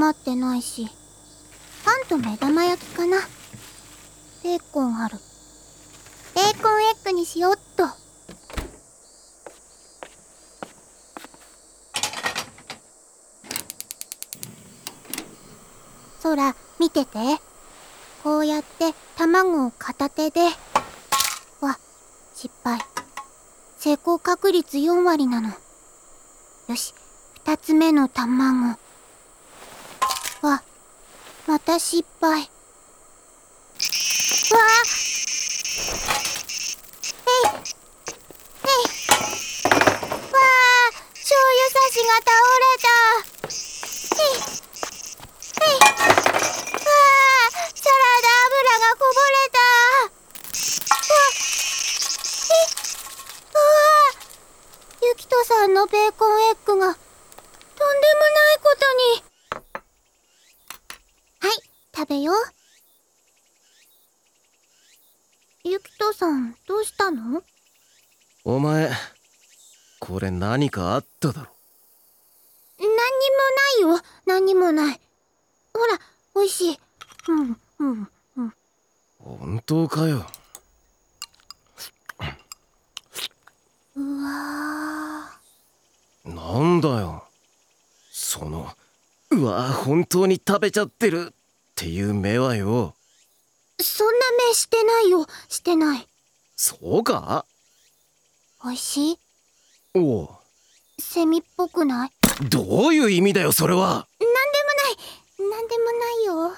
余ってないし、パンと目玉焼きかな。ベーコンある。ベーコンエッグにしよっと。そら、見てて。こうやって卵を片手で。わ、失敗。成功確率4割なの。よし、2つ目の卵。わ、また失敗。わあ、わあ、醤油差しが倒れた。サラダ油がこぼれた。ゆきとさんのベーコンエッグがとんでもないことに。はい、食べよう。ゆきとさん、どうしたの？ お前、これ何かあっただろ。 何にもないよ。何にもない。ほら、おいしい。 本当かよ。 うわー。なんだよ。その、うわー、本当に食べちゃってるっていう目はよ。 そんな目してないよ。してない。 そうか？ おいしい？ おう。 セミっぽくない？ どういう意味だよ、それは。 なんでもないよ。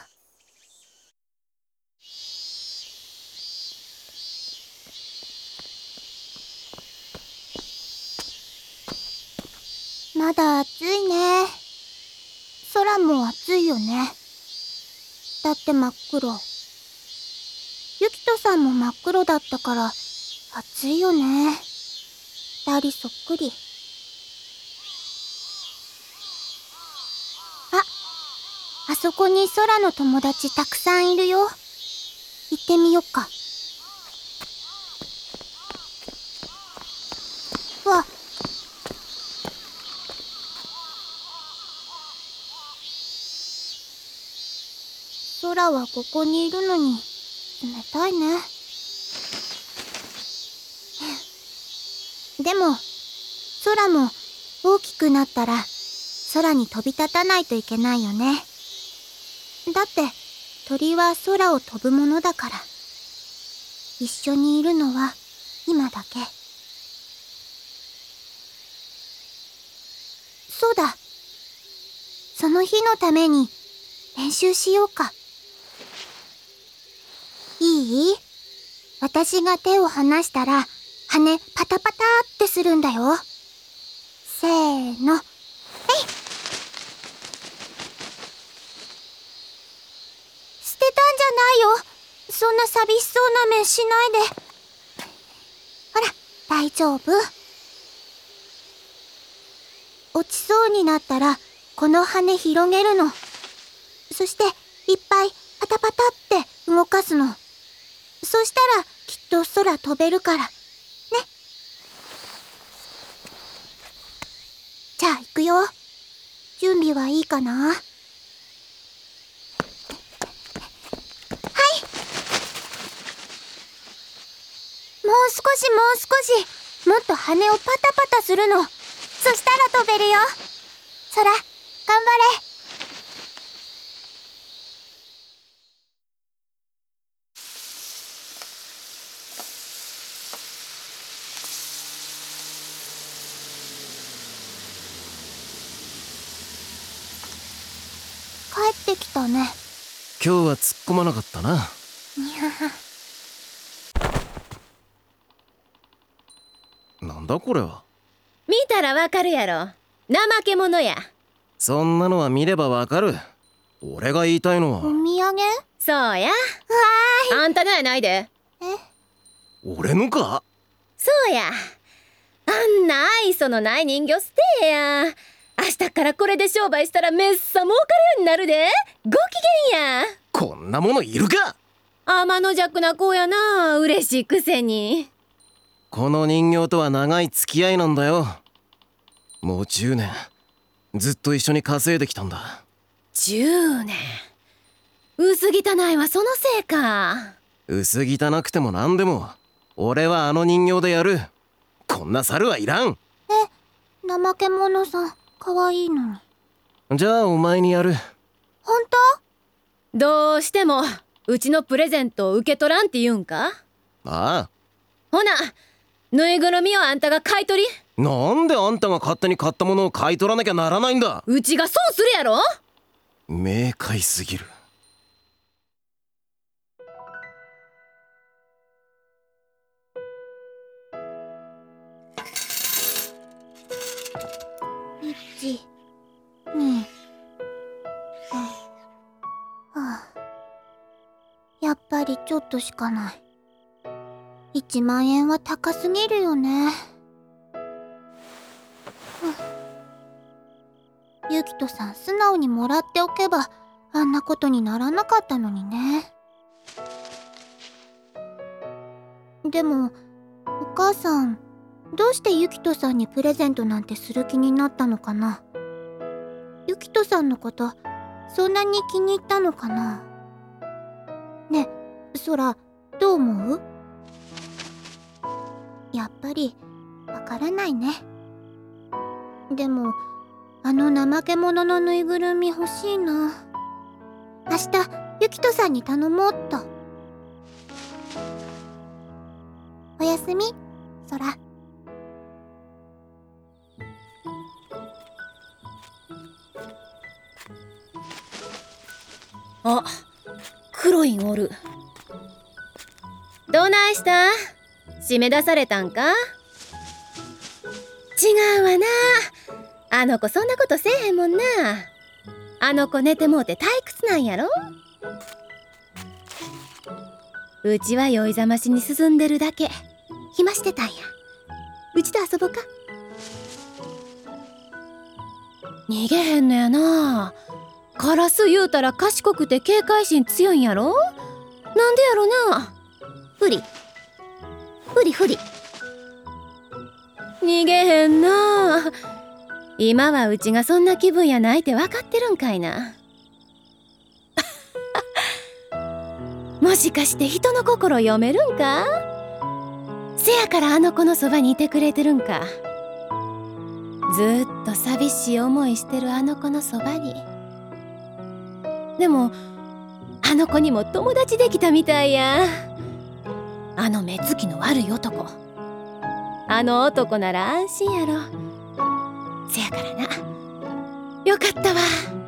まだ暑いね。空も暑いよね。だって真っ黒。ゆきとさんも真っ黒だったから暑いよね。二人そっくり。あそこに空の友達たくさんいるよ。行ってみよっか。わ、空はここにいるのに冷たいね。でも空も大きくなったら空に飛び立たないといけないよね。だって鳥は空を飛ぶものだから。一緒にいるのは今だけ。そうだ。その日のために練習しようか。いい？私が手を離したら羽パタパタってするんだよ。せーの。捨てたんじゃないよ。そんな寂しそうな目しないで。ほら、大丈夫。落ちそうになったらこの羽広げるの。そしていっぱいパタパタって動かすの。そしたらきっと空飛べるからね。じゃあ行くよ。準備はいいかな？はい。もう少し。もっと羽をパタパタするの。そしたら飛べるよ。空、頑張れ。帰ってきたね。 今日は突っ込まなかったな。なんだこれは。 見たらわかるやろ。怠け者や。 そんなのは見ればわかる。俺が言いたいのは。 お土産？ そうや。あんたのやないで。 俺のか？ そうや。あんな愛想のない人形捨てや。明日からこれで商売したらめっさ儲かるようになるで。ご機嫌や。 こんなものいるか？ 天の弱な子やな。嬉しいくせに。 この人形とは長い付き合いなんだよ。もう10年ずっと一緒に稼いできたんだ。 10年。薄汚いはそのせいか。 薄汚くても何でも俺はあの人形でやる。こんな猿はいらん。 怠け者さん、かわいいのに。 じゃあお前にやる。 本当？ どうしてもうちのプレゼントを受け取らんって言うんか？ ああ。 ほな、ぬいぐるみをあんたが買い取り。 なんであんたが勝手に買ったものを買い取らなきゃならないんだ。 うちが損するやろ。 明快すぎる。 1、2、3。はあ、やっぱりちょっとしかない。1万円は高すぎるよね。ゆきとさん素直にもらっておけばあんなことにならなかったのにね。でもお母さん、どうしてゆきとさんにプレゼントなんてする気になったのかな。ゆきとさんのことそんなに気に入ったのかな。ねえ、そらどう思う？やっぱりわからないね。でもあの怠け者のぬいぐるみ欲しいな。明日ゆきとさんに頼もうっと。おやすみ、そら。 あ、クロインおる。どないした？締め出されたんか？違うわな。あの子そんなことせえへんもんな。あの子寝てもうて退屈なんやろ。うちは酔いざましに進んでるだけ。暇してたんや。うちと遊ぼか。逃げへんのやな。カラス言うたら賢くて警戒心強いんやろ。なんでやろな。ふりふりふり。逃げへんな。今はうちがそんな気分やないって分かってるんかいな。もしかして人の心読めるんか？せやからあの子のそばにいてくれてるんか。ずっと寂しい思いしてるあの子のそばに。でもあの子にも友達できたみたいや。あの目つきの悪い男。あの男なら安心やろ。せやからな。よかったわ。